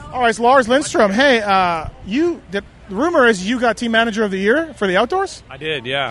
All right, it's Lars Lindstrom. Hey, the rumor is you got team manager of the year for the outdoors? I did, yeah.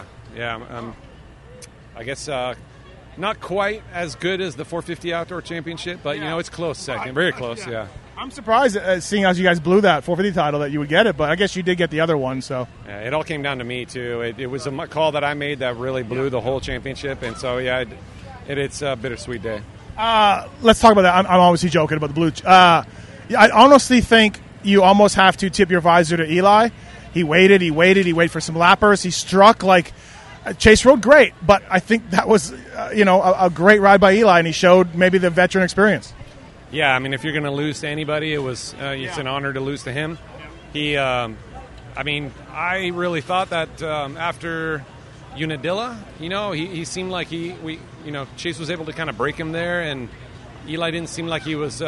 I guess not quite as good as the 450 Outdoor Championship, but, it's close second. Very close, yeah. I'm surprised, seeing as you guys blew that 450 title, that you would get it, but I guess you did get the other one, so. Yeah, it all came down to me, too. It was a call that I made that really blew the whole championship, and so, it's a bittersweet day. Let's talk about that. I'm obviously joking about the blue. I honestly think you almost have to tip your visor to Eli. He waited for some lappers. He struck like Chase rode great, but I think that was, a great ride by Eli, and he showed maybe the veteran experience. Yeah, I mean, if you're going to lose to anybody, it's an honor to lose to him. He, I really thought that after Unadilla, he seemed like Chase was able to kind of break him there, and Eli didn't seem like he was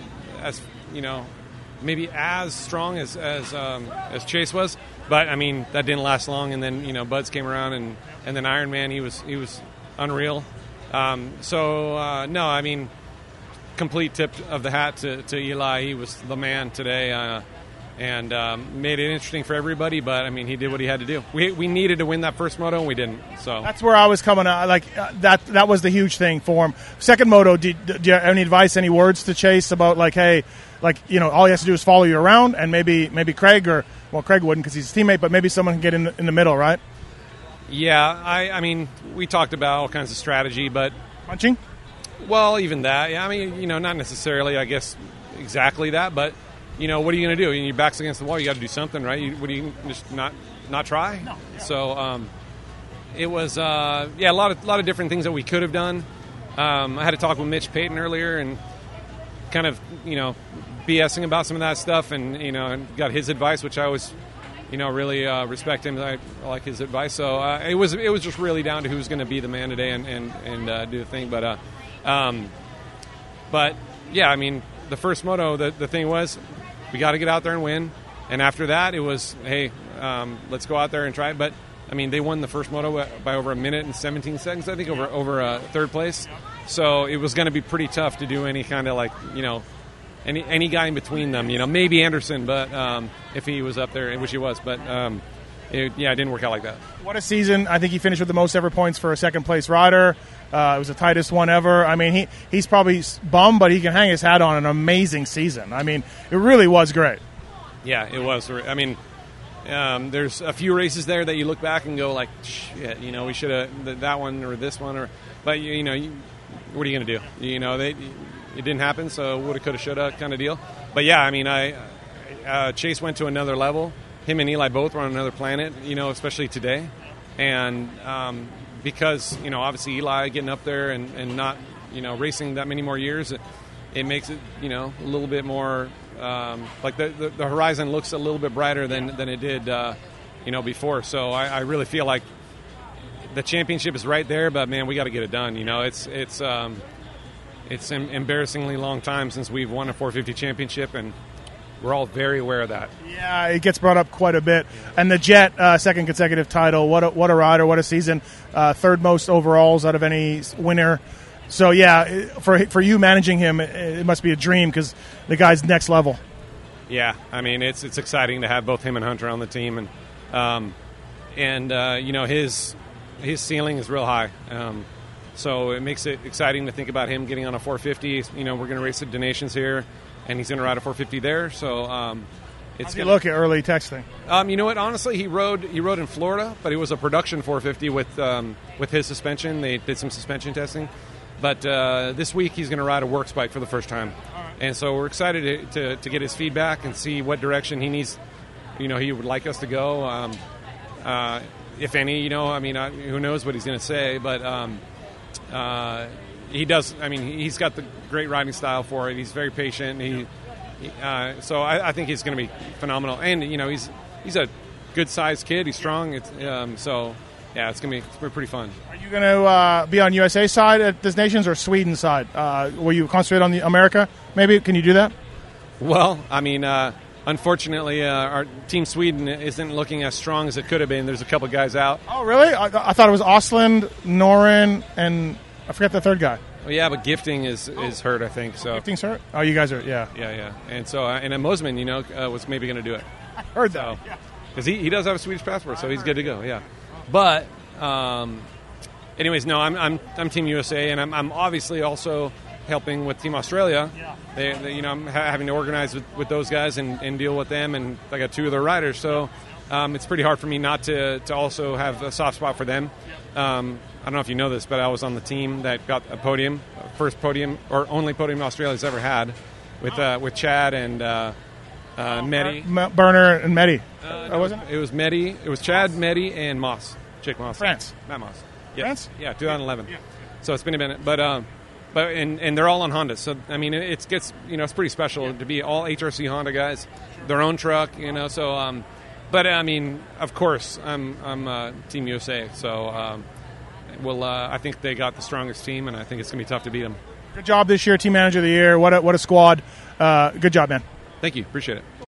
maybe as strong as Chase was. But I mean, that didn't last long, and then Buds came around, and then Ironman, he was unreal. Complete tip of the hat to Eli. He was the man today, and made it interesting for everybody. But I mean, he did what he had to do. We needed to win that first moto, and we didn't. So that's where I was coming at. That was the huge thing for him. Second moto, do you have any advice, any words to Chase about all he has to do is follow you around, and maybe Craig Craig wouldn't because he's his teammate, but maybe someone can get in the middle, right? Yeah, I mean, we talked about all kinds of strategy, but punching. Well, even that. Yeah, I mean, not necessarily, I guess, exactly that, but what are you going to do? Your back's against the wall. You got to do something, right? What do you just not try? No. Yeah. So it was a lot of different things that we could have done. I had to talk with Mitch Payton earlier and kind of BSing about some of that stuff, and got his advice, which I always really respect him. I like his advice. So it was just really down to who's going to be the man today and do the thing. But yeah, I mean, the first moto, the thing was, we got to get out there and win. And after that, it was, hey, let's go out there and try it. But I mean, they won the first moto by over a minute and 17 seconds, I think, over third place. So it was going to be pretty tough to do any kind of any guy in between them. Maybe Anderson, but if he was up there, which he was, but. It didn't work out like that. What a season. I think he finished with the most ever points for a second-place rider. It was the tightest one ever. I mean, he's probably bummed, but he can hang his hat on an amazing season. I mean, it really was great. Yeah, it was. I mean, there's a few races there that you look back and go like, shit, we should have that one or this one. But, what are you going to do? It didn't happen, so woulda, coulda, shoulda kind of deal. But, yeah, I mean, Chase went to another level. Him and Eli both were on another planet, especially today. And because, obviously Eli getting up there and not, racing that many more years, it makes it, a little bit more, like the horizon looks a little bit brighter than it did, before. So I really feel like the championship is right there, but, man, we got to get it done. It's an embarrassingly long time since we've won a 450 championship, and we're all very aware of that. Yeah, it gets brought up quite a bit. And the Jet, second consecutive title. What a rider! What a season! Third most overalls out of any winner. So yeah, for you managing him, it must be a dream because the guy's next level. Yeah, I mean it's exciting to have both him and Hunter on the team, and his ceiling is real high. So it makes it exciting to think about him getting on a 450. We're going to race at Donations here. And he's going to ride a 450 there, so it's going to look at early texting. You know what? Honestly, he rode in Florida, but it was a production 450 with his suspension. They did some suspension testing, but this week he's going to ride a works bike for the first time, and so we're excited to get his feedback and see what direction he needs. He would like us to go, if any. Who knows what he's going to say, but. He does. I mean, he's got the great riding style for it. He's very patient. So I think he's going to be phenomenal. And he's a good-sized kid. He's strong. It's it's going to be pretty fun. Are you going to be on USA side at this Nations or Sweden side? Will you concentrate on the America? Maybe can you do that? Well, I mean, unfortunately, our team Sweden isn't looking as strong as it could have been. There's a couple guys out. Oh, really? I thought it was Osland, Noren, and I forget the third guy. Well, yeah, but gifting is hurt, I think. So Gifting's hurt? Oh, you guys are, yeah. yeah. And so and then Mosman, was maybe going to do it. I heard that. Because he does have a Swedish passport, so he's good to go. Yeah, but anyways, no, I'm Team USA, and I'm obviously also helping with Team Australia. They I'm having to organize with those guys and deal with them, and I got 2 of their riders, so it's pretty hard for me not to also have a soft spot for them. I don't know if you know this, but I was on the team that got a podium, first podium or only podium Australia's ever had, with Chad and Mehdi. Burner and Mehdi. Wasn't it? It was Mehdi. It was Chad, Mehdi, and Moss. Jake Moss. France. Matt Moss. France? Yeah, 2011. Yeah. So it's been a minute, but and they're all on Honda. So I mean, it's it's pretty special to be all HRC Honda guys, their own truck, So, but I mean, of course, I'm Team USA. So, I think they got the strongest team, and I think it's gonna be tough to beat them. Good job this year, Team Manager of the Year. What a squad. Good job, man. Thank you. Appreciate it.